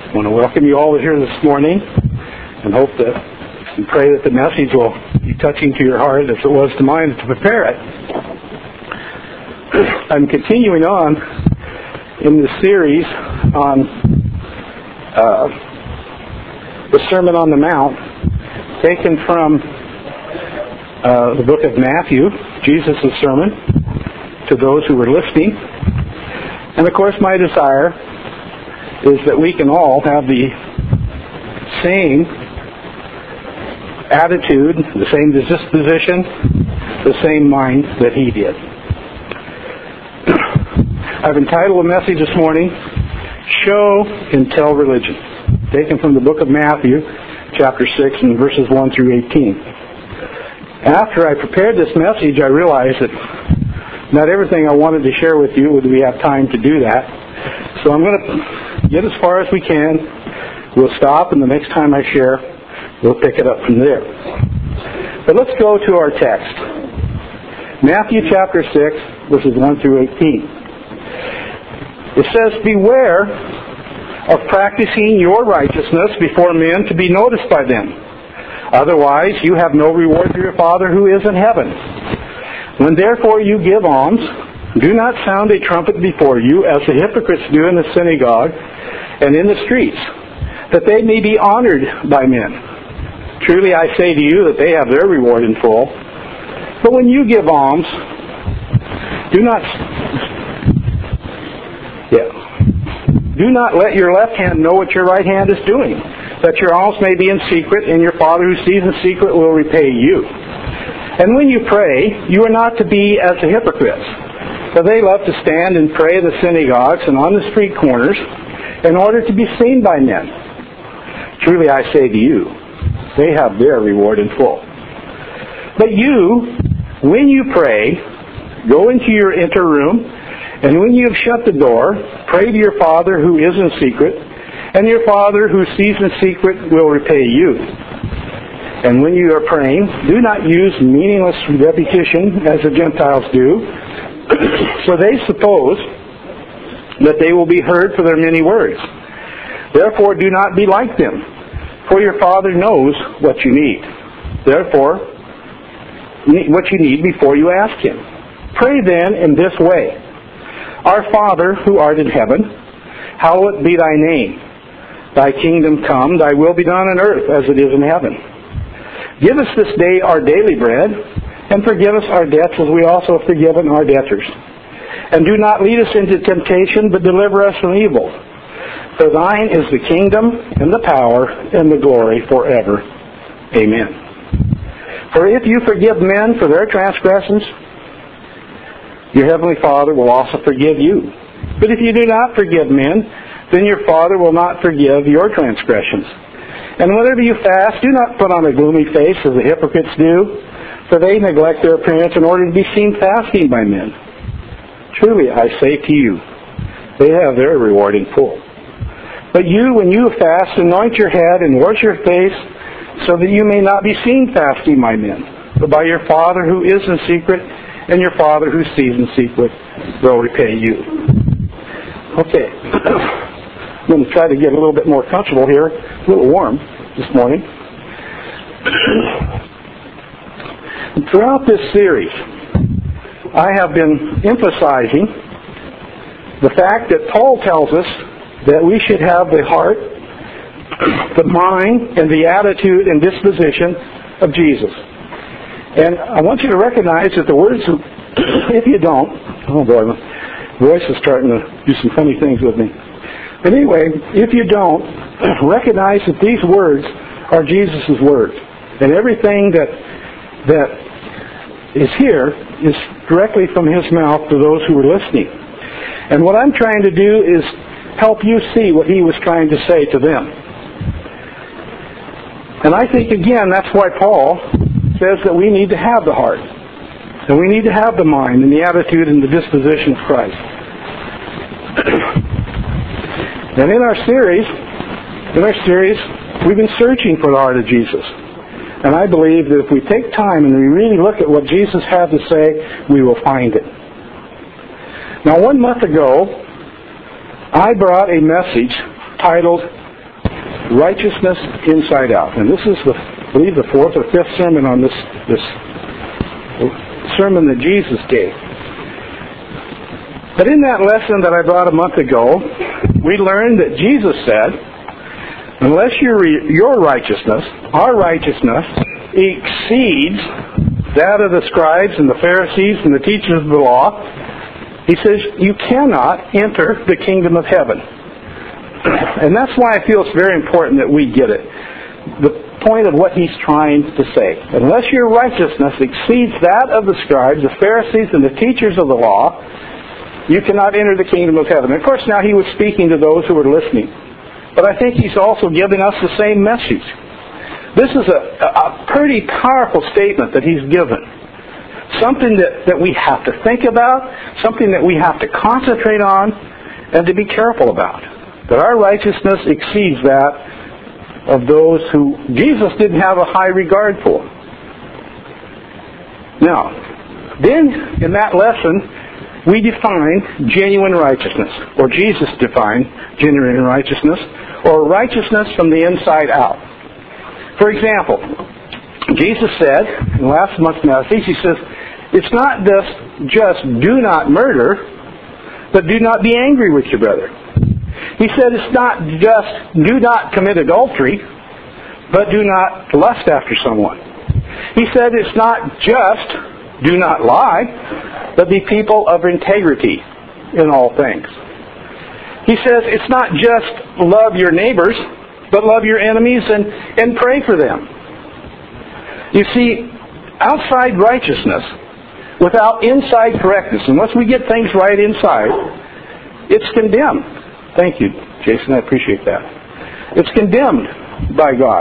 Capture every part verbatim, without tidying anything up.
I want to welcome you all here this morning and hope that and pray that the message will be touching to your heart as it was to mine to prepare it. I'm continuing on in this series on uh, the Sermon on the Mount, taken from uh, the book of Matthew, Jesus' sermon, to those who were listening. And of course my desire is that we can all have the same attitude, the same disposition, the same mind that he did. I've entitled the message this morning, Show and Tell Religion, taken from the book of Matthew, chapter six, and verses one through eighteen. After I prepared this message, I realized that not everything I wanted to share with you would we have time to do that. So I'm going to get as far as we can. We'll stop, and the next time I share, we'll pick it up from there. But let's go to our text. Matthew chapter six, verses one through eighteen. It says, "Beware of practicing your righteousness before men to be noticed by them. Otherwise, you have no reward for your Father who is in heaven. When therefore you give alms, do not sound a trumpet before you, as the hypocrites do in the synagogue and in the streets, that they may be honored by men. Truly I say to you that they have their reward in full. But when you give alms, do not yeah, do not let your left hand know what your right hand is doing, that your alms may be in secret, and your Father who sees in secret will repay you. And when you pray, you are not to be as the hypocrites, for they love to stand and pray in the synagogues and on the street corners, in order to be seen by men. Truly I say to you, they have their reward in full. But you, when you pray, go into your inner room, and when you have shut the door, pray to your Father who is in secret, and your Father who sees in secret will repay you. And when you are praying, do not use meaningless repetition as the Gentiles do, for they suppose that they will be heard for their many words. Therefore do not be like them, for your Father knows what you need. Therefore, what you need before you ask Him. Pray then in this way: Our Father who art in heaven, hallowed be thy name. Thy kingdom come, thy will be done on earth as it is in heaven. Give us this day our daily bread, and forgive us our debts as we also have forgiven our debtors. And do not lead us into temptation, but deliver us from evil. For thine is the kingdom, and the power, and the glory forever. Amen. For if you forgive men for their transgressions, your heavenly Father will also forgive you. But if you do not forgive men, then your Father will not forgive your transgressions. And whenever you fast, do not put on a gloomy face as the hypocrites do, for they neglect their appearance in order to be seen fasting by men. Truly I say to you, they have their reward in full. But you, when you fast, anoint your head and wash your face, so that you may not be seen fasting by men, but by your Father who is in secret, and your Father who sees in secret will repay you." Okay. I'm going to try to get a little bit more comfortable here. A little warm this morning. And throughout this series, I have been emphasizing the fact that Paul tells us that we should have the heart, the mind, and the attitude and disposition of Jesus. And I want you to recognize that the words, if you don't, oh boy, my voice is starting to do some funny things with me. But anyway, if you don't, recognize that these words are Jesus' words. And everything that that is here is directly from His mouth to those who are listening. And what I'm trying to do is help you see what He was trying to say to them. And I think, again, that's why Paul says that we need to have the heart. And we need to have the mind and the attitude and the disposition of Christ. And in our series, in our series, we've been searching for the heart of Jesus. And I believe that if we take time and we really look at what Jesus had to say, we will find it. Now, one month ago, I brought a message titled, righteousness inside out. And this is, the, I believe, the fourth or fifth sermon on this, this sermon that Jesus gave. But in that lesson that I brought a month ago, we learned that Jesus said, unless your, your righteousness, our righteousness, exceeds that of the scribes and the Pharisees and the teachers of the law, he says, you cannot enter the kingdom of heaven. And that's why I feel it's very important that we get it. The point of what he's trying to say. Unless your righteousness exceeds that of the scribes, the Pharisees, and the teachers of the law, you cannot enter the kingdom of heaven. Of course, now he was speaking to those who were listening. But I think he's also giving us the same message. This is a, a pretty powerful statement that he's given. Something that, that we have to think about, something that we have to concentrate on, and to be careful about. That our righteousness exceeds that of those who Jesus didn't have a high regard for. Now, then in that lesson, we define genuine righteousness, or Jesus defined genuine righteousness, or righteousness from the inside out. For example, Jesus said, in last month's message, he says, it's not just, just do not murder, but do not be angry with your brother. He said it's not just do not commit adultery, but do not lust after someone. He said it's not just do not lie, but be people of integrity in all things. He says it's not just love your neighbors, but love your enemies and, and pray for them. You see, outside righteousness, without inside correctness, unless we get things right inside, it's condemned. Thank you, Jason, I appreciate that. It's condemned by God.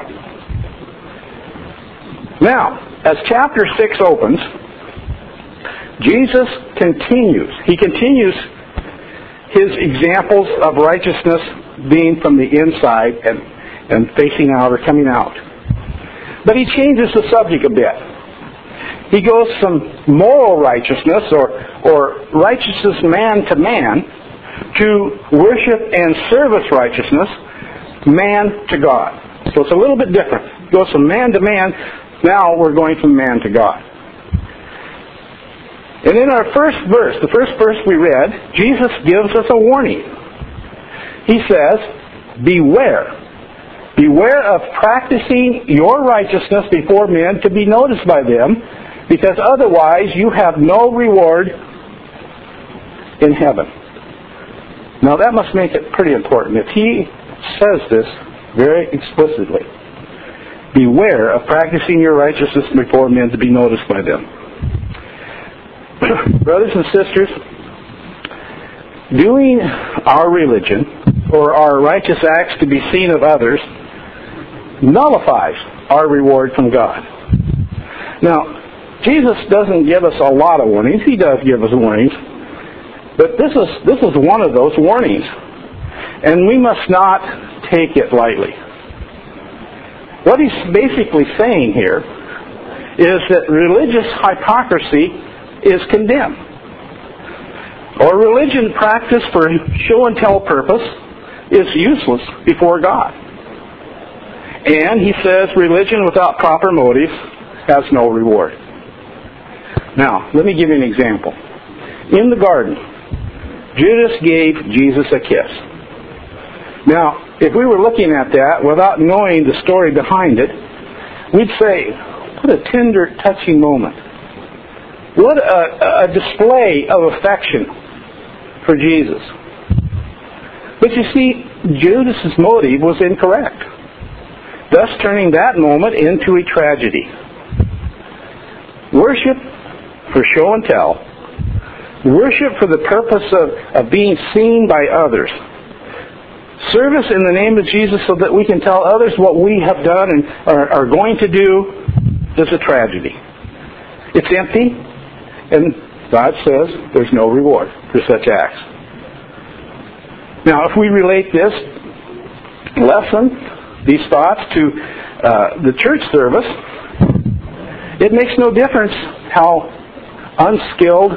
Now, as chapter six opens, Jesus continues. He continues his examples of righteousness being from the inside and, and facing out or coming out. But he changes the subject a bit. He goes from moral righteousness or, or righteousness man to man to worship and service righteousness man to God. So it's a little bit different. It goes from man to man. Now we're going from man to God. And in our first verse, the first verse we read, Jesus gives us a warning. He says, beware. Beware of practicing your righteousness before men to be noticed by them, because otherwise you have no reward in heaven. Now that must make it pretty important. If he says this very explicitly, beware of practicing your righteousness before men to be noticed by them. Brothers and sisters, doing our religion or our righteous acts to be seen of others nullifies our reward from God. Now, Jesus doesn't give us a lot of warnings. He does give us warnings. But this is this is one of those warnings. And we must not take it lightly. What he's basically saying here is that religious hypocrisy is condemned. Or religion practiced for show and tell purpose is useless before God. And he says religion without proper motives has no reward. Now, let me give you an example. In the garden, Judas gave Jesus a kiss. Now, if we were looking at that without knowing the story behind it, we'd say, what a tender, touching moment. What a, a display of affection for Jesus. But you see, Judas's motive was incorrect, thus turning that moment into a tragedy. Worship for show and tell. Worship for the purpose of, of being seen by others. Service in the name of Jesus so that we can tell others what we have done and are, are going to do is a tragedy. It's empty, and God says there's no reward for such acts. Now, if we relate this lesson, these thoughts, to uh, the church service, it makes no difference how unskilled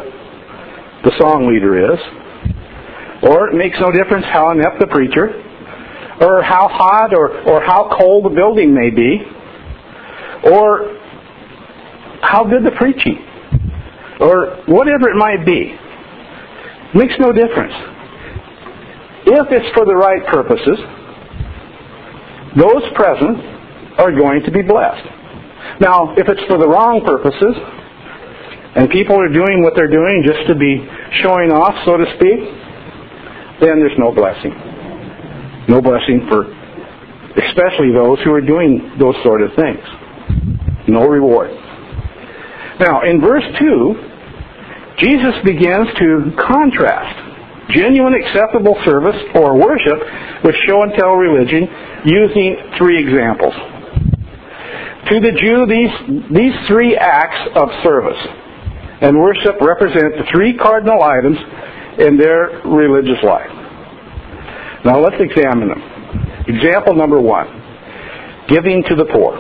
the song leader is, or it makes no difference how inept the preacher, or how hot or, or how cold the building may be, or how good the preaching, or whatever it might be. It makes no difference. If it's for the right purposes, those present are going to be blessed. Now, if it's for the wrong purposes, and people are doing what they're doing just to be showing off, so to speak, then there's no blessing. No blessing for especially those who are doing those sort of things. No reward. Now, in verse two, Jesus begins to contrast genuine acceptable service or worship with show and tell religion using three examples. To the Jew, these, these three acts of service and worship represent the three cardinal items in their religious life. Now let's examine them. Example number one, giving to the poor.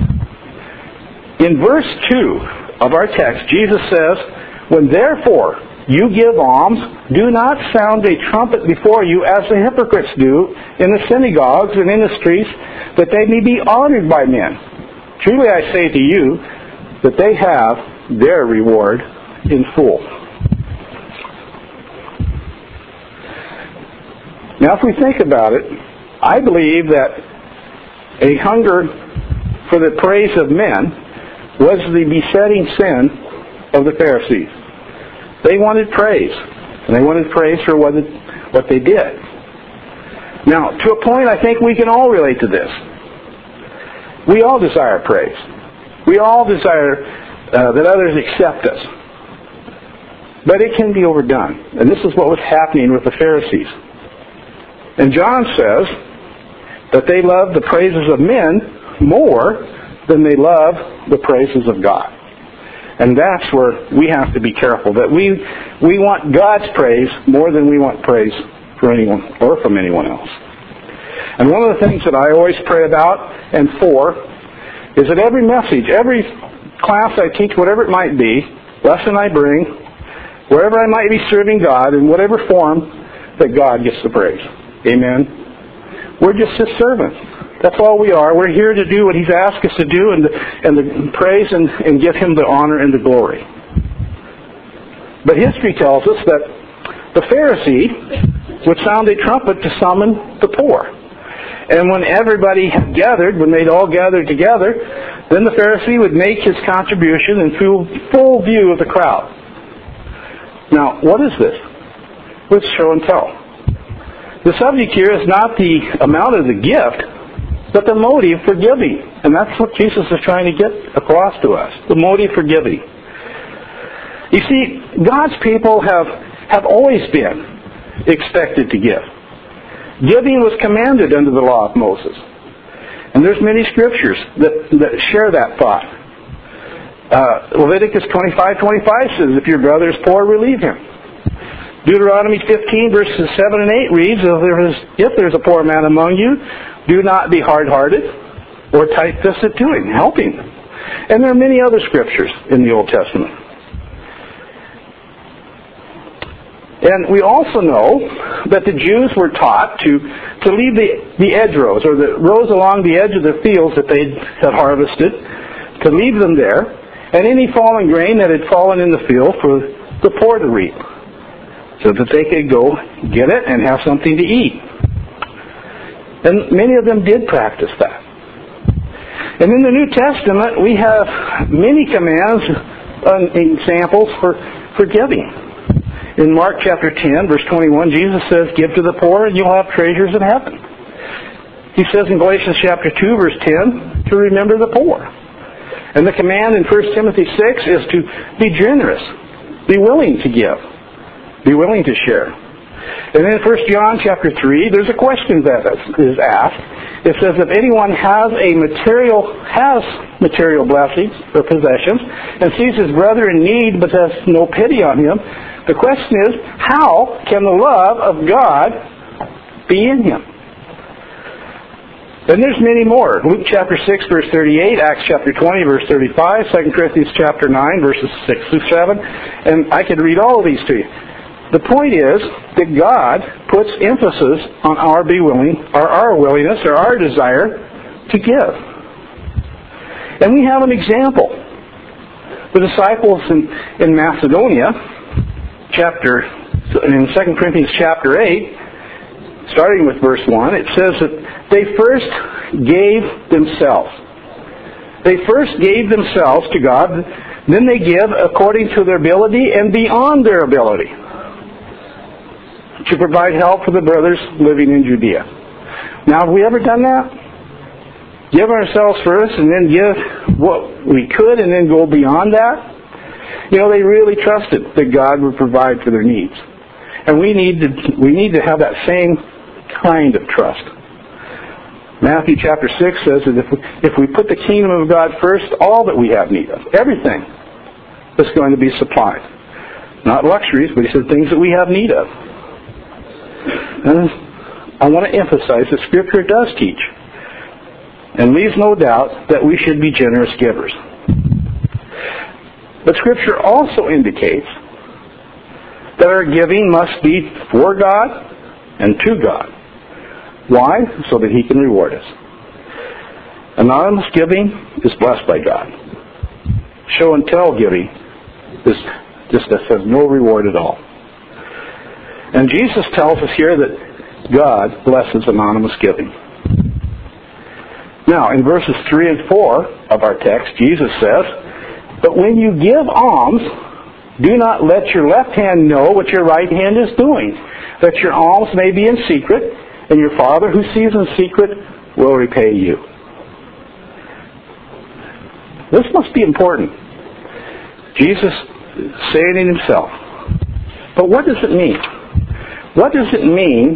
In verse two of our text, Jesus says, "When therefore you give alms, do not sound a trumpet before you as the hypocrites do in the synagogues and in the streets, that they may be honored by men. Truly I say to you, that they have their reward in full." Now if we think about it, I believe that a hunger for the praise of men was the besetting sin of the Pharisees. They wanted praise, and they wanted praise for what, it, what they did. Now, to a point, I think we can all relate to this. We all desire praise. We all desire uh, that others accept us. But it can be overdone. And this is what was happening with the Pharisees. And John says that they love the praises of men more than they love the praises of God. And that's where we have to be careful, that we we want God's praise more than we want praise for anyone or from anyone else. And one of the things that I always pray about and for is that every message, every class I teach, whatever it might be, lesson I bring, wherever I might be serving God, in whatever form, that God gets the praise. Amen. We're just His servants. That's all we are. We're here to do what He's asked us to do and, and the praise and, and give Him the honor and the glory. But history tells us that the Pharisee would sound a trumpet to summon the poor. And when everybody had gathered, when they'd all gathered together, then the Pharisee would make his contribution in full, full view of the crowd. Now, what is this? Let's show and tell. The subject here is not the amount of the gift, but the motive for giving. And that's what Jesus is trying to get across to us. The motive for giving. You see, God's people have, have always been expected to give. Giving was commanded under the law of Moses. And there's many scriptures that, that share that thought. Uh, Leviticus twenty-five twenty-five says, "If your brother is poor, relieve him." Deuteronomy fifteen verses seven and eight reads, if, there is, if there's a poor man among you, do not be hard-hearted or tight-fisted to him. Help him. And there are many other scriptures in the Old Testament. And we also know that the Jews were taught to, to leave the, the edge rows, or the rows along the edge of the fields that they had harvested, to leave them there, and any fallen grain that had fallen in the field for the poor to reap, so that they could go get it and have something to eat. And many of them did practice that. And in the New Testament, we have many commands and examples for, for giving. In Mark chapter ten, verse twenty-one, Jesus says, "Give to the poor and you'll have treasures in heaven." He says in Galatians chapter two, verse ten, to remember the poor. And the command in First Timothy six is to be generous, be willing to give, be willing to share. And then in First John chapter three, there's a question that is asked. It says, if anyone has a material has material blessings or possessions and sees his brother in need but has no pity on him, the question is, how can the love of God be in him? And there's many more. Luke chapter six, verse thirty-eight, Acts chapter twenty, verse thirty-five, Second Corinthians chapter nine, verses six through seven. And I could read all of these to you. The point is that God puts emphasis on our be willing, or our willingness, or our desire to give. And we have an example. The disciples in, in Macedonia, chapter in Second Corinthians chapter eight, starting with verse one, it says that they first gave themselves. They first gave themselves to God, then they give according to their ability and beyond their ability, to provide help for the brothers living in Judea. Now, have we ever done that? Give ourselves first and then give what we could and then go beyond that? You know, they really trusted that God would provide for their needs. And we need to, we need to have that same kind of trust. Matthew chapter six says that if we, if we put the kingdom of God first, all that we have need of, everything, is going to be supplied. Not luxuries, but he said things that we have need of. And I want to emphasize that Scripture does teach and leaves no doubt that we should be generous givers. But Scripture also indicates that our giving must be for God and to God. Why? So that He can reward us. Anonymous giving is blessed by God. Show and tell giving is just has no reward at all. And Jesus tells us here that God blesses anonymous giving. Now, in verses three and four of our text, Jesus says, "But when you give alms, do not let your left hand know what your right hand is doing, that your alms may be in secret, and your Father who sees in secret will repay you." This must be important. Jesus saying it himself. But what does it mean? What does it mean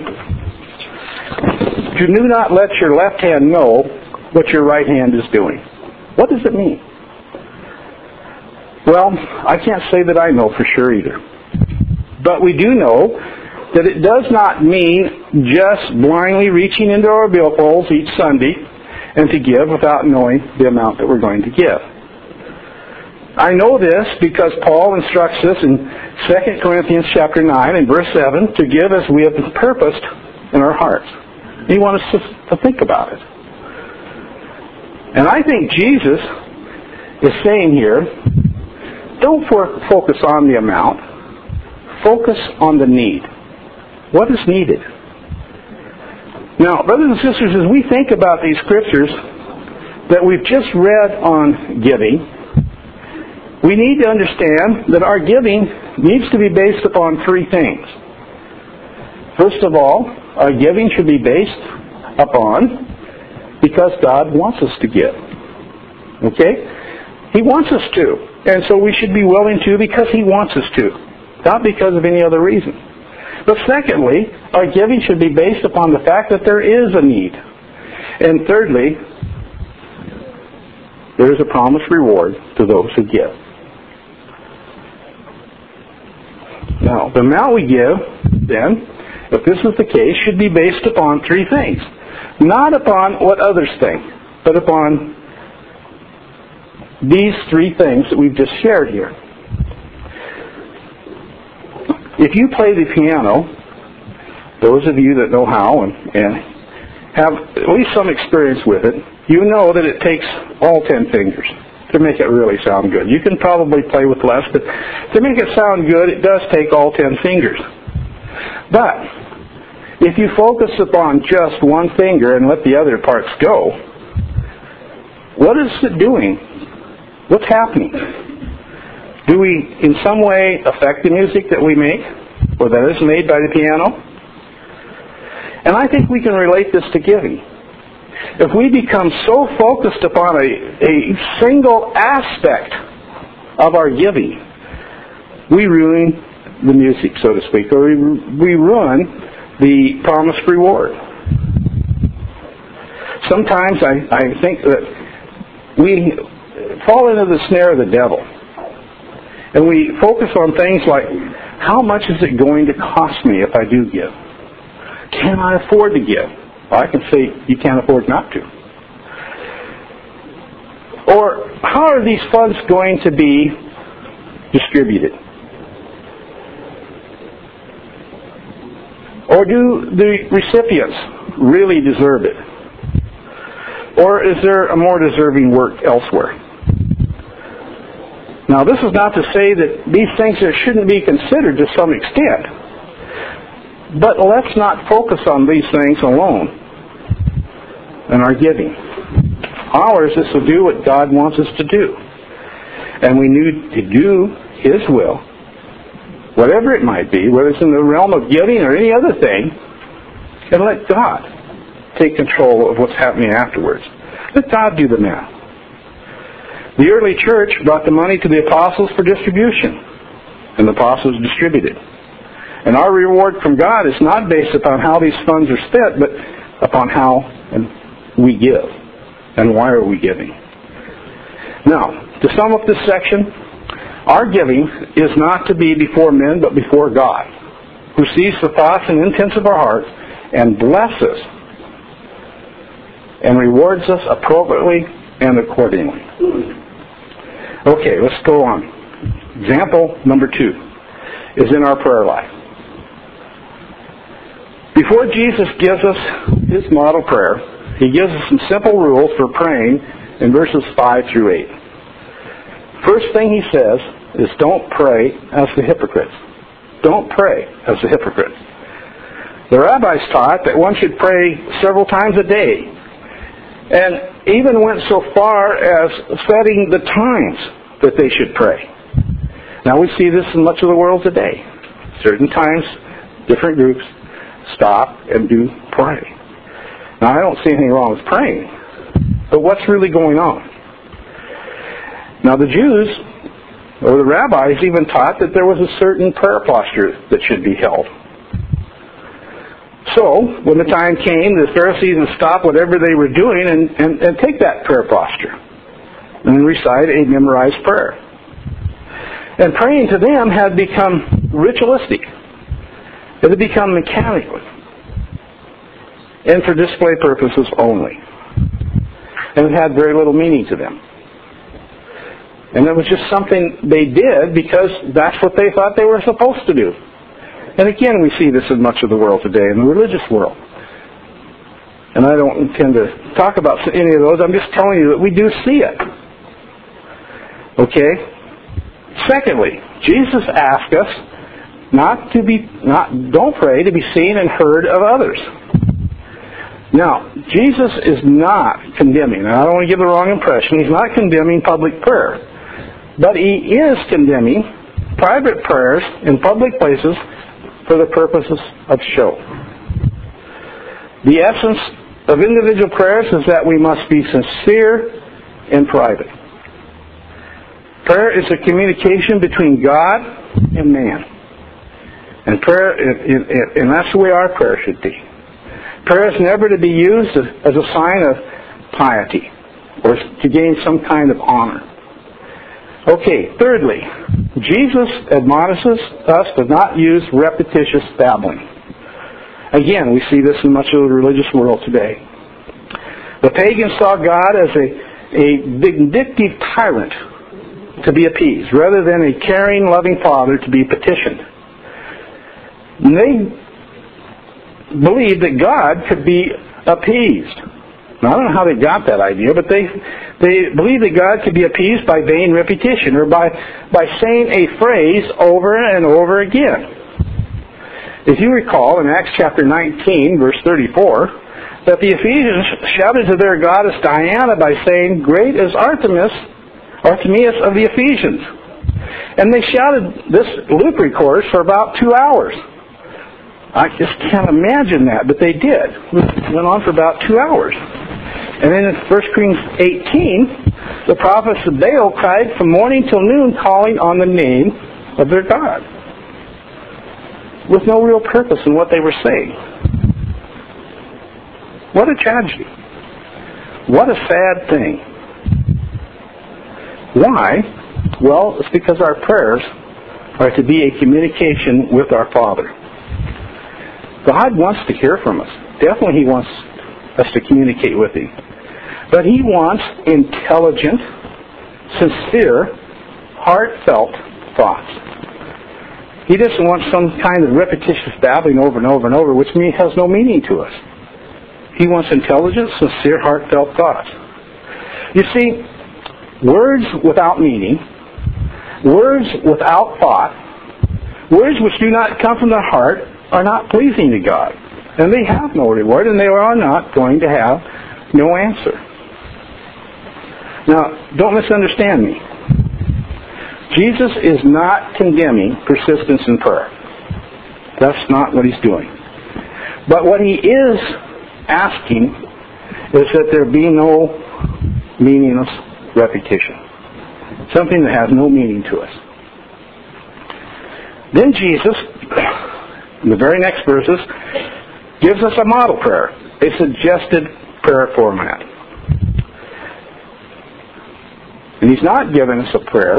to do not let your left hand know what your right hand is doing? What does it mean? Well, I can't say that I know for sure either. But we do know that it does not mean just blindly reaching into our billfolds each Sunday and to give without knowing the amount that we're going to give. I know this because Paul instructs us in Second Corinthians chapter nine and verse seven to give as we have purposed in our hearts. He wants us to think about it. And I think Jesus is saying here, don't focus on the amount, focus on the need. What is needed? Now, brothers and sisters, as we think about these scriptures that we've just read on giving, we need to understand that our giving needs to be based upon three things. First of all, our giving should be based upon because God wants us to give. Okay? He wants us to. And so we should be willing to because He wants us to. Not because of any other reason. But secondly, our giving should be based upon the fact that there is a need. And thirdly, there is a promised reward to those who give. Now, the amount we give, then, if this is the case, should be based upon three things. Not upon what others think, but upon these three things that we've just shared here. If you play the piano, those of you that know how and, and have at least some experience with it, you know that it takes all ten fingers to make it really sound good. You can probably play with less, but to make it sound good, it does take all ten fingers. But if you focus upon just one finger and let the other parts go, what is it doing? What's happening? Do we in some way affect the music that we make, or that is made by the piano? And I think we can relate this to giving. If we become so focused upon a, a single aspect of our giving, we ruin the music, so to speak, or we, we ruin the promised reward. Sometimes I, I think that we fall into the snare of the devil. And we focus on things like, how much is it going to cost me if I do give? Can I afford to give? Well, I can say you can't afford not to. Or, how are these funds going to be distributed? Or do the recipients really deserve it? Or is there a more deserving work elsewhere? Now, this is not to say that these things shouldn't be considered to some extent. But let's not focus on these things alone in our giving. Ours is to do what God wants us to do. And we need to do His will, whatever it might be, whether it's in the realm of giving or any other thing, and let God take control of what's happening afterwards. Let God do the math. The early church brought the money to the apostles for distribution, and the apostles distributed. And our reward from God is not based upon how these funds are spent, but upon how we give. And why are we giving? Now, to sum up this section, our giving is not to be before men, but before God, who sees the thoughts and intents of our hearts and blesses and rewards us appropriately and accordingly. Okay, let's go on. Example number two is in our prayer life. Before Jesus gives us His model prayer, He gives us some simple rules for praying in verses five through eight. First thing He says is don't pray as the hypocrites. Don't pray as the hypocrites. The rabbis taught that one should pray several times a day, and even went so far as setting the times that they should pray. Now we see this in much of the world today. Certain times, different groups stop and do pray. Now I don't see anything wrong with praying, but what's really going on? Now the Jews, or the rabbis, even taught that there was a certain prayer posture that should be held. So, when the time came, the Pharisees would stop whatever they were doing and, and, and take that prayer posture and recite a memorized prayer. And praying to them had become ritualistic. It had become mechanical and for display purposes only. And it had very little meaning to them. And it was just something they did because that's what they thought they were supposed to do. And again, we see this in much of the world today, in the religious world. And I don't intend to talk about any of those. I'm just telling you that we do see it. Okay? Secondly, Jesus asked us not to be, not, don't pray to be seen and heard of others. Now, Jesus is not condemning, and I don't want to give the wrong impression, He's not condemning public prayer. But He is condemning private prayers in public places for the purposes of show. The essence of individual prayers is that we must be sincere and private. Prayer is a communication between God and man. And prayer, and that's the way our prayer should be. Prayer is never to be used as a sign of piety or to gain some kind of honor. Okay, thirdly, Jesus admonishes us to not use repetitious babbling. Again, we see this in much of the religious world today. The pagans saw God as a, a vindictive tyrant to be appeased, rather than a caring, loving Father to be petitioned. And they believed that God could be appeased. Now, I don't know how they got that idea, but they they believed that God could be appeased by vain repetition, or by, by saying a phrase over and over again. If you recall, in Acts chapter nineteen, verse thirty-four, that the Ephesians shouted to their goddess Diana by saying, "Great is Artemis, Artemis of the Ephesians." And they shouted this Lucre chorus for about two hours. I just can't imagine that, but they did. It went on for about two hours. And then in First Kings eighteen, the prophets of Baal cried from morning till noon, calling on the name of their God, with no real purpose in what they were saying. What a tragedy. What a sad thing. Why? Well, it's because our prayers are to be a communication with our Father. God wants to hear from us. Definitely He wants us to communicate with Him. But He wants intelligent, sincere, heartfelt thoughts. He doesn't want some kind of repetitious babbling over and over and over, which has no meaning to us. He wants intelligent, sincere, heartfelt thoughts. You see, words without meaning, words without thought, words which do not come from the heart are not pleasing to God. And they have no reward, and they are not going to have no answer. Now, don't misunderstand me. Jesus is not condemning persistence in prayer. That's not what he's doing. But what he is asking is that there be no meaningless repetition. Something that has no meaning to us. Then Jesus, in the very next verses, gives us a model prayer, a suggested prayer format. And he's not giving us a prayer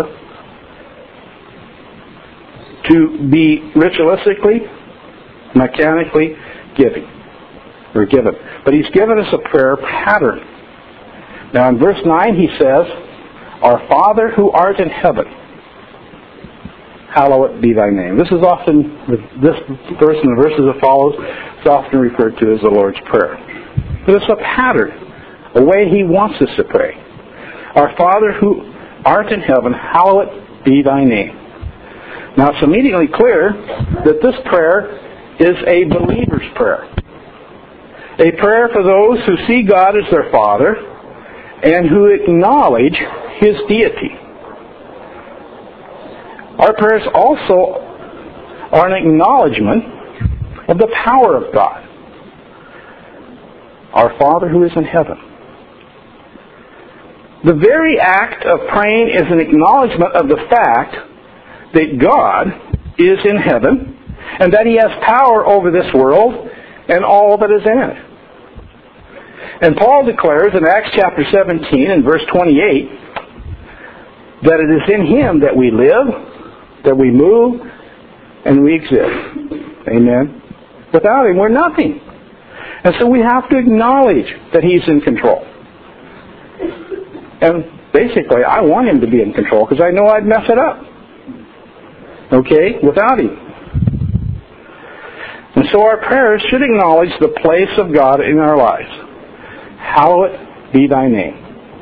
to be ritualistically, mechanically giving, or given. But he's given us a prayer pattern. Now in verse nine he says, Our Father who art in heaven, hallowed be thy name. This is often, this verse and the verses that follows, is often referred to as the Lord's Prayer. But it's a pattern, a way he wants us to pray. Our Father who art in heaven, hallowed be thy name. Now it's immediately clear that this prayer is a believer's prayer. A prayer for those who see God as their Father and who acknowledge his deity. Our prayers also are an acknowledgement of the power of God. Our Father who is in heaven. The very act of praying is an acknowledgement of the fact that God is in heaven and that he has power over this world and all that is in it. And Paul declares in Acts chapter seventeen and verse twenty-eight that it is in him that we live, that we move, and we exist. Amen. Without him, we're nothing. And so we have to acknowledge that he's in control. And basically, I want him to be in control because I know I'd mess it up. Okay? Without him. And so our prayers should acknowledge the place of God in our lives. Hallowed be thy name.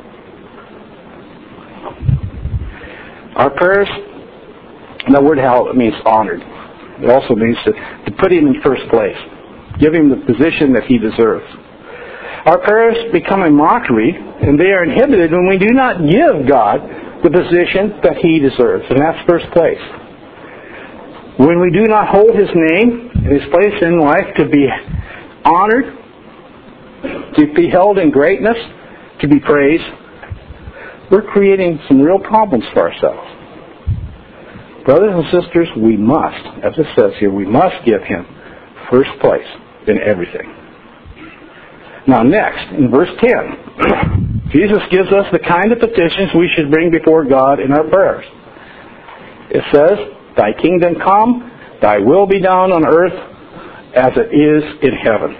Our prayers, the word hallowed means honored. It also means to, to put him in first place. Give him the position that he deserves. Our prayers become a mockery, and they are inhibited when we do not give God the position that he deserves, and that's first place. When we do not hold his name and his place in life to be honored, to be held in greatness, to be praised, we're creating some real problems for ourselves. Brothers and sisters, we must, as it says here, we must give him first place in everything. Now next, in verse ten, Jesus gives us the kind of petitions we should bring before God in our prayers. It says, Thy kingdom come, thy will be done on earth as it is in heaven.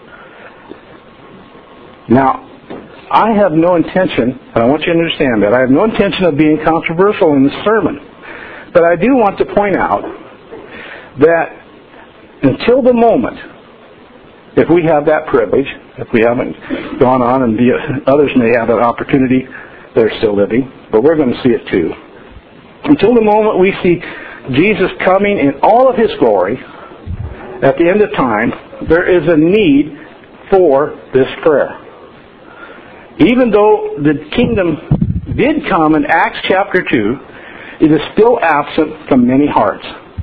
Now, I have no intention, and I want you to understand that, I have no intention of being controversial in this sermon. But I do want to point out that until the moment, if we have that privilege, if we haven't gone on and be, others may have that opportunity, they're still living, but we're going to see it too. Until the moment we see Jesus coming in all of his glory at the end of time, there is a need for this prayer. Even though the kingdom did come in Acts chapter two, it is still absent from many hearts.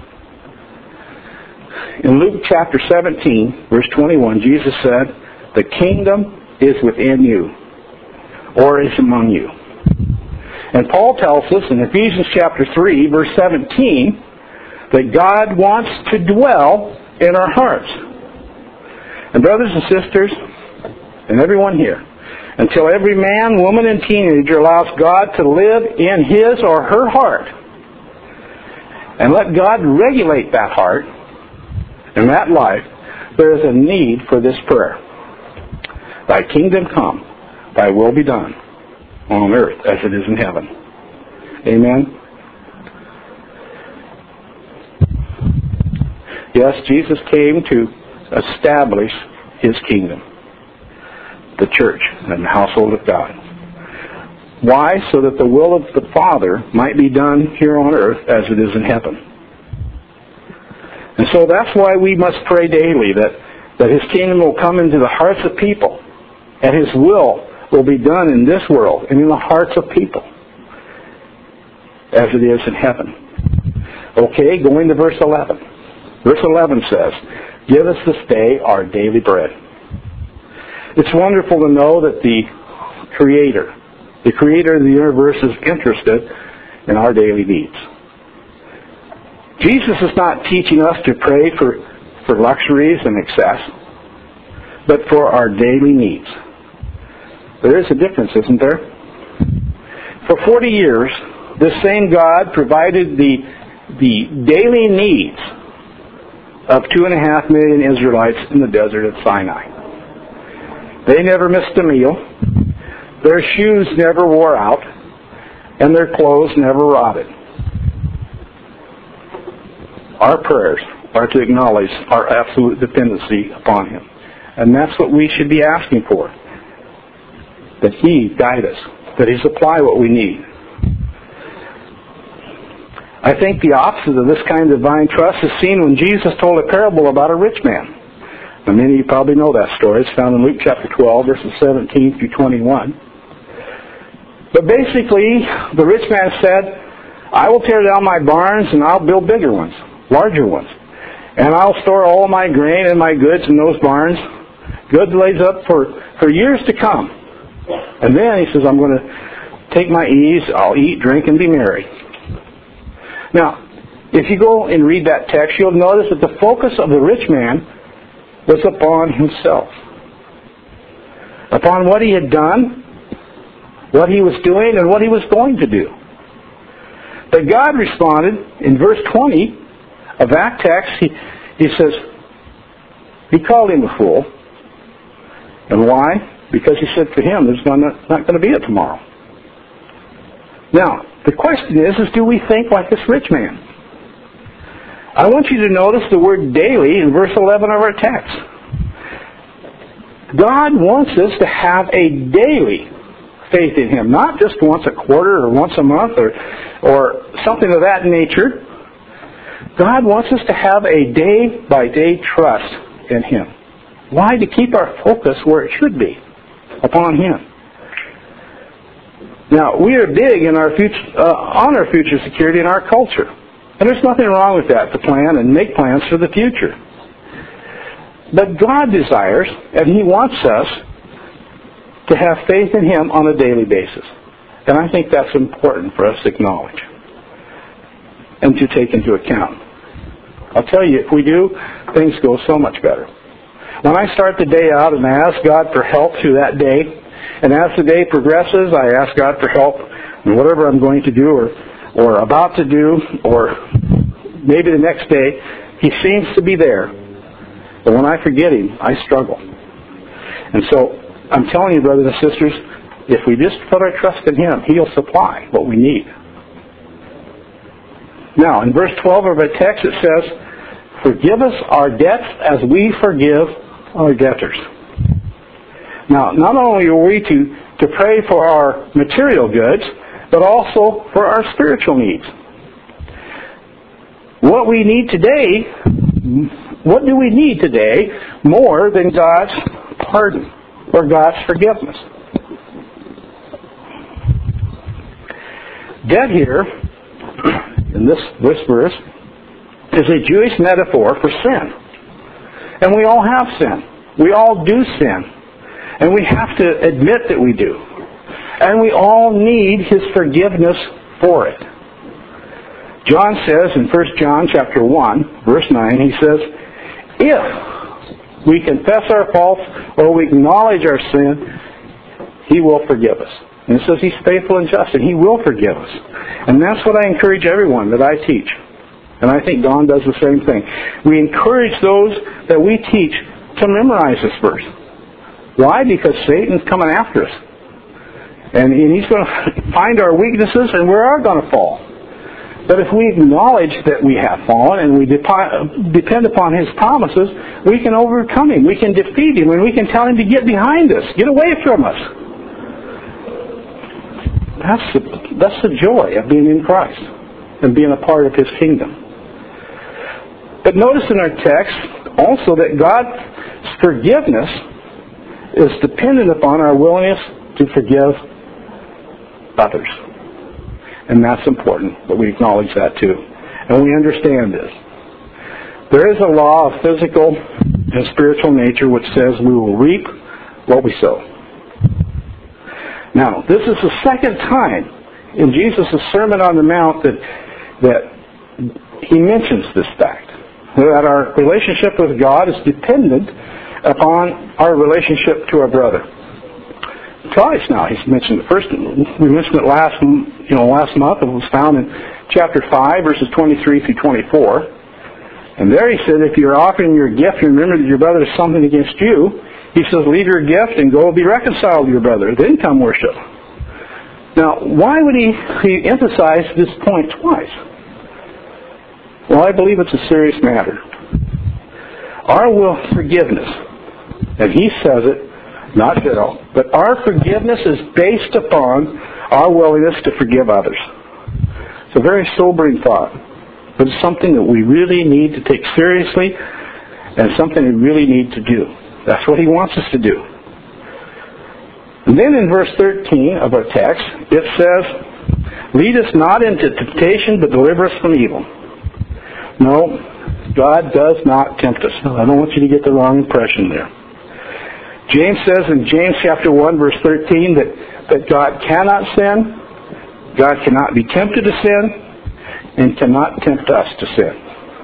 In Luke chapter seventeen, verse twenty-one, Jesus said, The kingdom is within you, or is among you. And Paul tells us in Ephesians chapter three, verse seventeen, that God wants to dwell in our hearts. And brothers and sisters, and everyone here, until every man, woman, and teenager allows God to live in his or her heart, and let God regulate that heart and that life, there is a need for this prayer. Thy kingdom come, thy will be done, on earth as it is in heaven. Amen. Yes, Jesus came to establish His kingdom, the church and the household of God. Why? So that the will of the Father might be done here on earth as it is in heaven. And so that's why we must pray daily, that, that His kingdom will come into the hearts of people, and His will will be done in this world and in the hearts of people as it is in heaven. Okay, going to verse eleven. Verse eleven says, "Give us this day our daily bread." It's wonderful to know that the Creator, the Creator of the universe, is interested in our daily needs. Jesus is not teaching us to pray for, for luxuries and excess, but for our daily needs. There is a difference, isn't there? For forty years, this same God provided the, the daily needs of two and a half million Israelites in the desert of Sinai. They never missed a meal. Their shoes never wore out. And their clothes never rotted. Our prayers are to acknowledge our absolute dependency upon Him. And that's what we should be asking for. That He guide us. That He supply what we need. I think the opposite of this kind of divine trust is seen when Jesus told a parable about a rich man. Now, many of you probably know that story. It's found in Luke chapter twelve, verses seventeen through twenty-one. But basically, the rich man said, "I will tear down my barns and I'll build bigger ones, larger ones. And I'll store all my grain and my goods in those barns, goods laid up for, for years to come. And then," he says, "I'm going to take my ease, I'll eat, drink, and be merry." Now, if you go and read that text, you'll notice that the focus of the rich man was upon himself. Upon what he had done, what he was doing, and what he was going to do. But God responded in verse twenty of that text. He, he says, He called him a fool. And why? Because He said to him, there's not, not going to be a tomorrow. Now, the question is, is do we think like this rich man? I want you to notice the word daily in verse eleven of our text. God wants us to have a daily faith in Him, not just once a quarter or once a month or, or something of that nature. God wants us to have a day-by-day trust in Him. Why? To keep our focus where it should be, upon Him. Now, we are big in our future, uh, on our future security in our culture. And there's nothing wrong with that, to plan and make plans for the future. But God desires, and He wants us to have faith in Him on a daily basis. And I think that's important for us to acknowledge and to take into account. I'll tell you, if we do, things go so much better. When I start the day out and I ask God for help through that day, and as the day progresses, I ask God for help in whatever I'm going to do or, or about to do, or maybe the next day, He seems to be there. But when I forget Him, I struggle. And so, I'm telling you, brothers and sisters, if we just put our trust in Him, He'll supply what we need. Now, in verse twelve of our text, it says, "Forgive us our debts as we forgive our debtors." Now, not only are we to, to pray for our material goods, but also for our spiritual needs. What we need today, what do we need today more than God's pardon or God's forgiveness? Debt here, in this, this verse, is a Jewish metaphor for sin. And we all have sin. We all do sin. And we have to admit that we do. And we all need His forgiveness for it. John says in First John chapter one, verse nine, he says, "If we confess our faults or we acknowledge our sin, He will forgive us." And it says He's faithful and just, and He will forgive us. And that's what I encourage everyone that I teach. And I think Don does the same thing. We encourage those that we teach to memorize this verse. Why? Because Satan's coming after us. And he's going to find our weaknesses, and we are going to fall. But if we acknowledge that we have fallen and we dep- depend upon His promises, we can overcome Him. We can defeat Him, and we can tell Him to get behind us, get away from us. That's the, that's the joy of being in Christ and being a part of His kingdom. But notice in our text also that God's forgiveness is dependent upon our willingness to forgive others. And that's important, that we acknowledge that too. And we understand this. There is a law of physical and spiritual nature which says we will reap what we sow. Now, this is the second time in Jesus' Sermon on the Mount that, that He mentions this fact, that our relationship with God is dependent upon our relationship to our brother. Twice now He's mentioned it. First, we mentioned it last, you know, last month. It was found in chapter five, verses twenty-three through twenty-four. And there He said, if you're offering your gift, you remember that your brother has something against you. He says, leave your gift and go be reconciled to your brother. Then come worship. Now, why would He, he emphasize this point twice? Well, I believe it's a serious matter. Our will forgiveness, and He says it, not Phil, but our forgiveness is based upon our willingness to forgive others. It's a very sobering thought, but it's something that we really need to take seriously and something we really need to do. That's what He wants us to do. And then in verse thirteen of our text, it says, lead us not into temptation, but deliver us from evil. No, God does not tempt us. I don't want you to get the wrong impression there. James says in James chapter one, verse thirteen, that, that God cannot sin, God cannot be tempted to sin, and cannot tempt us to sin.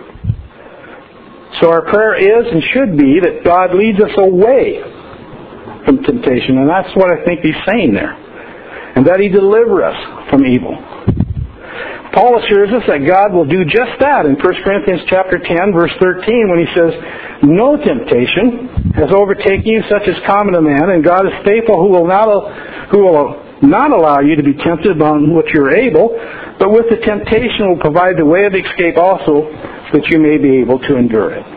So our prayer is and should be that God leads us away from temptation, and that's what I think He's saying there. And that He deliver us from evil. Paul assures us that God will do just that in First Corinthians chapter ten, verse thirteen, when he says, no temptation has overtaken you such as common to man, and God is faithful who will not, who will not allow you to be tempted beyond what you're able, but with the temptation will provide the way of escape also, that you may be able to endure it.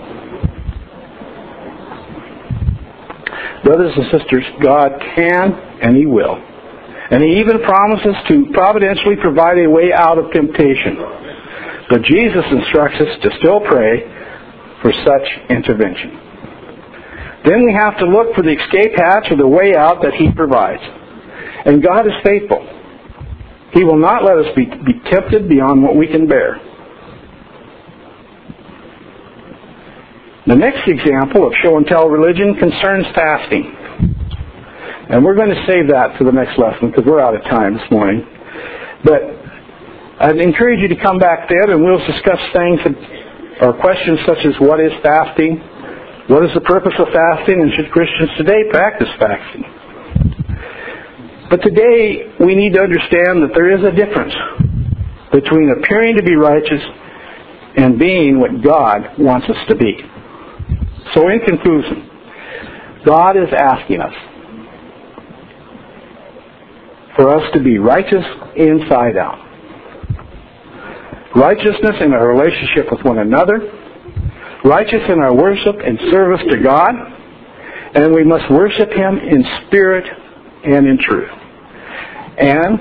Brothers and sisters, God can and He will. And He even promises to providentially provide a way out of temptation. But Jesus instructs us to still pray for such intervention. Then we have to look for the escape hatch or the way out that He provides. And God is faithful. He will not let us be, be tempted beyond what we can bear. The next example of show and tell religion concerns fasting. And we're going to save that for the next lesson because we're out of time this morning. But I'd encourage you to come back then and we'll discuss things or questions such as what is fasting, what is the purpose of fasting, and should Christians today practice fasting? But today we need to understand that there is a difference between appearing to be righteous and being what God wants us to be. So in conclusion, God is asking us for us to be righteous inside out. Righteousness in our relationship with one another, righteous in our worship and service to God, and we must worship Him in spirit and in truth. And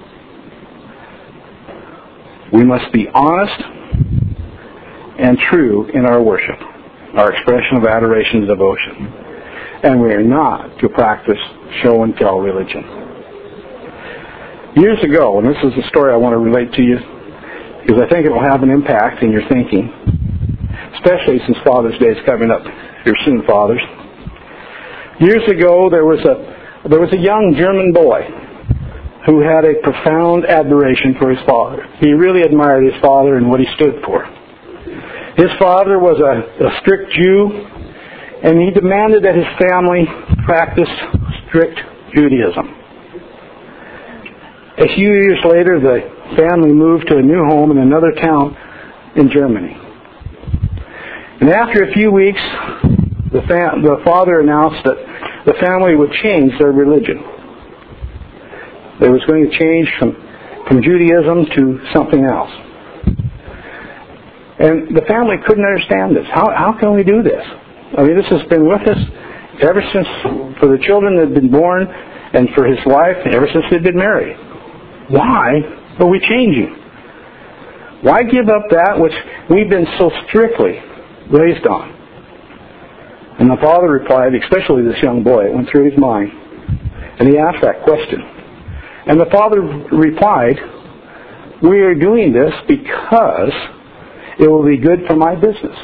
we must be honest and true in our worship, our expression of adoration and devotion. And we are not to practice show and tell religion. Years ago, and this is a story I want to relate to you, because I think it will have an impact in your thinking, especially since Father's Day is coming up here soon, fathers. Years ago, there was a there was a young German boy who had a profound admiration for his father. He really admired his father and what he stood for. His father was a, a strict Jew, and he demanded that his family practice strict Judaism. A few years later, the family moved to a new home in another town in Germany. And after a few weeks, the, fam- the father announced that the family would change their religion. They was going to change from, from Judaism to something else. And the family couldn't understand this. How, how can we do this? I mean, this has been with us ever since, for the children that had been born, and for his wife, ever since they'd been married. Why are we changing? Why give up that which we've been so strictly raised on? And the father replied, especially this young boy, it went through his mind, and he asked that question. And the father replied, we are doing this because it will be good for my business.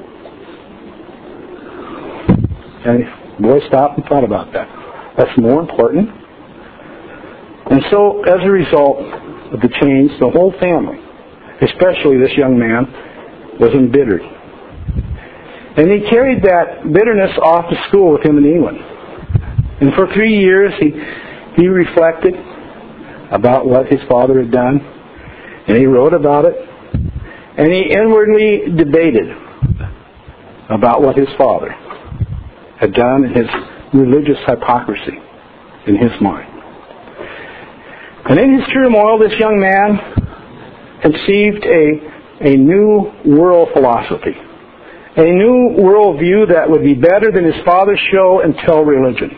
And the boy stopped and thought about that. That's more important. And so, as a result of the change, the whole family, especially this young man, was embittered. And he carried that bitterness off to school with him in England. And for three years, he, he reflected about what his father had done. And he wrote about it. And he inwardly debated about what his father had done and his religious hypocrisy in his mind. And in his turmoil, this young man conceived a, a new world philosophy, a new world view that would be better than his father's show and tell religion.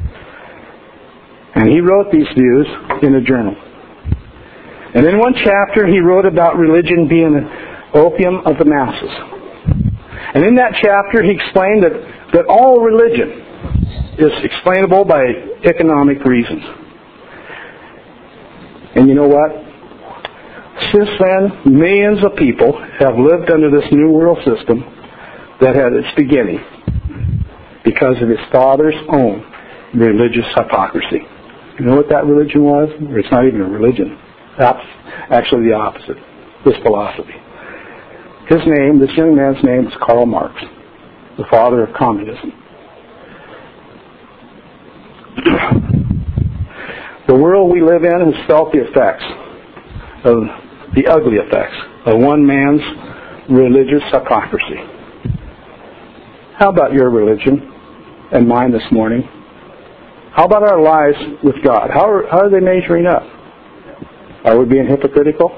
And he wrote these views in a journal. And in one chapter, he wrote about religion being the opium of the masses. And in that chapter, he explained that, that all religion is explainable by economic reasons. And you know what? Since then, millions of people have lived under this new world system that had its beginning because of his father's own religious hypocrisy. You know what that religion was? Or it's not even a religion. That's actually the opposite. This philosophy. His name, this young man's name is Karl Marx, the father of communism. The world we live in has felt the effects of the ugly effects of one man's religious hypocrisy. How about your religion and mine this morning? How about our lives with God? How are, how are they measuring up? Are we being hypocritical?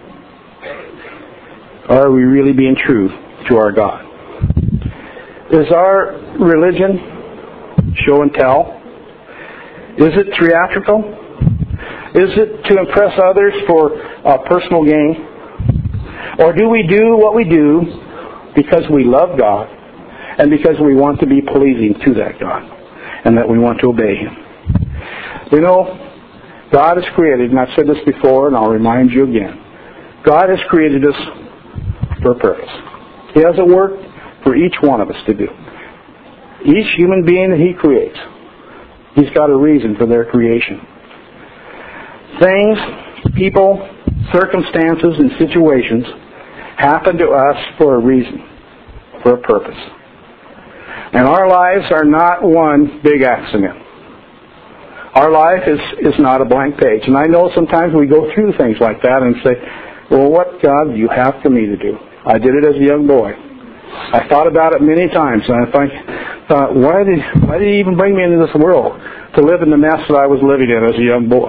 Or are we really being true to our God? Is our religion show and tell? Is it theatrical? Is it to impress others for uh, personal gain? Or do we do what we do because we love God and because we want to be pleasing to that God and that we want to obey Him? You know, God has created, and I've said this before and I'll remind you again, God has created us for a purpose. He has a work for each one of us to do. Each human being that He creates, He's got a reason for their creation. Things, people, circumstances, and situations happen to us for a reason, for a purpose. And our lives are not one big accident. Our life is, is not a blank page. And I know sometimes we go through things like that and say, well, what, God, do you have for me to do? I did it as a young boy. I thought about it many times, and I thought, why did, why did He even bring me into this world to live in the mess that I was living in as a young boy?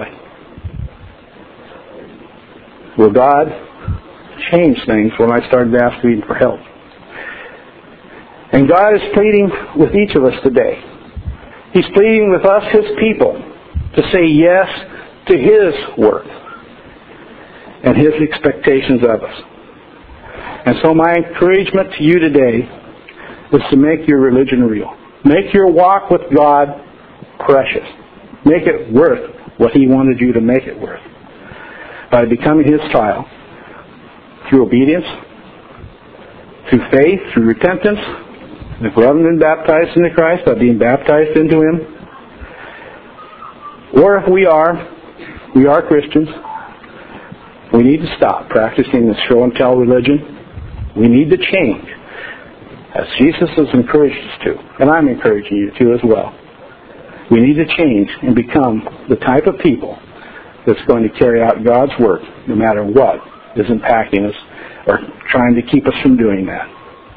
Well, God changed things when I started asking for help. And God is pleading with each of us today. He's pleading with us, His people, to say yes to His work and His expectations of us. And so my encouragement to you today is to make your religion real. Make your walk with God precious. Make it worth what He wanted you to make it worth. By becoming His child through obedience, through faith, through repentance. If we haven't been baptized into Christ, by being baptized into Him. Or if we are, we are Christians, we need to stop practicing this show and tell religion. We need to change, as Jesus has encouraged us to, and I'm encouraging you to as well. We need to change and become the type of people that's going to carry out God's work no matter what is impacting us or trying to keep us from doing that.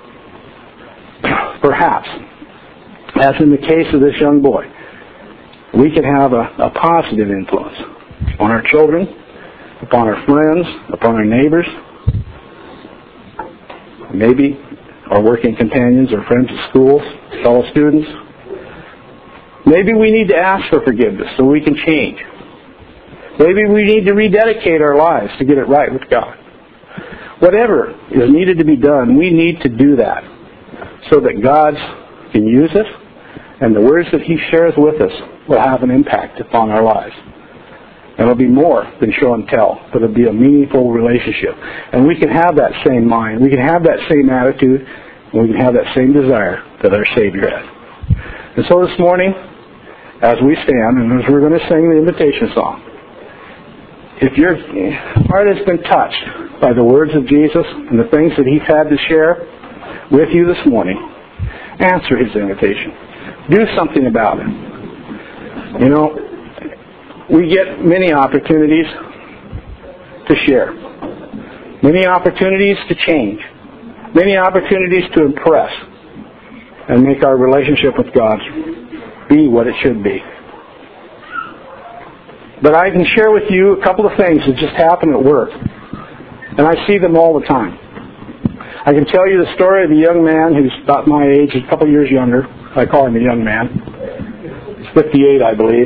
Perhaps, as in the case of this young boy, we can have a, a positive influence on our children, upon our friends, upon our neighbors. maybe our working companions or friends at schools, fellow students. Maybe we need to ask for forgiveness so we can change. Maybe we need to rededicate our lives to get it right with God. Whatever is needed to be done, we need to do that so that God can use us and the words that He shares with us will have an impact upon our lives. And it'll be more than show and tell, but it'll be a meaningful relationship. And we can have that same mind, we can have that same attitude, and we can have that same desire that our Savior had. And so this morning, as we stand, and as we're going to sing the invitation song, if your heart has been touched by the words of Jesus and the things that He's had to share with you this morning, answer His invitation. Do something about it. You know, we get many opportunities to share, many opportunities to change, many opportunities to impress and make our relationship with God be what it should be. But I can share with you a couple of things that just happen at work, and I see them all the time. I can tell you the story of a young man who's about my age, a couple of years younger. I call him a young man. He's fifty-eight, I believe.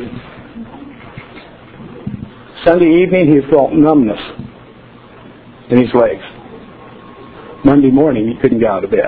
Sunday evening, he felt numbness in his legs. Monday morning, he couldn't get out of bed.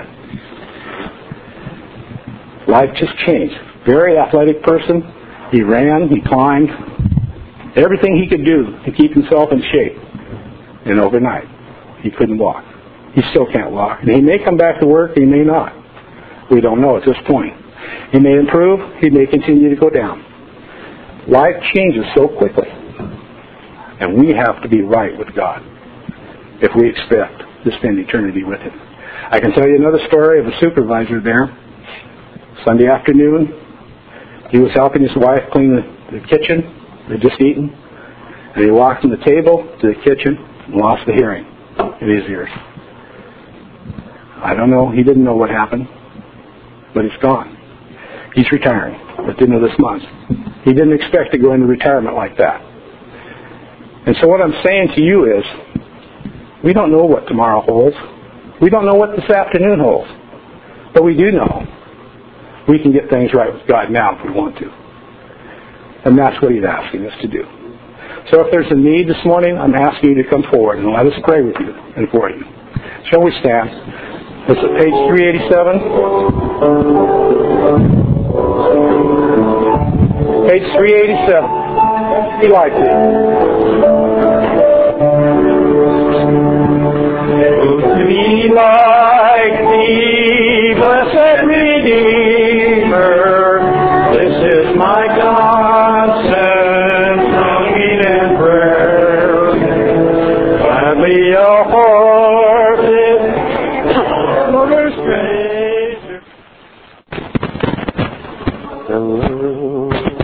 Life just changed. Very athletic person. He ran, he climbed, everything he could do to keep himself in shape. And overnight, he couldn't walk. He still can't walk. And he may come back to work, he may not. We don't know at this point. He may improve, he may continue to go down. Life changes so quickly. And we have to be right with God if we expect to spend eternity with Him. I can tell you another story of a supervisor there. Sunday afternoon, he was helping his wife clean the, the kitchen. They'd just eaten. And he walked from the table to the kitchen and lost the hearing in his ears. I don't know. He didn't know what happened. But it's gone. He's retiring at the end of this month. He didn't expect to go into retirement like that. And so what I'm saying to you is, we don't know what tomorrow holds. We don't know what this afternoon holds. But we do know we can get things right with God now if we want to. And that's what He's asking us to do. So if there's a need this morning, I'm asking you to come forward and let us pray with you and for you. Shall we stand? It's at page three eighty-seven. Page three eighty-seven. Be like it. To be like Thee, blessed Redeemer, this is my constant longing and prayer. Gladly a horse mother's praise.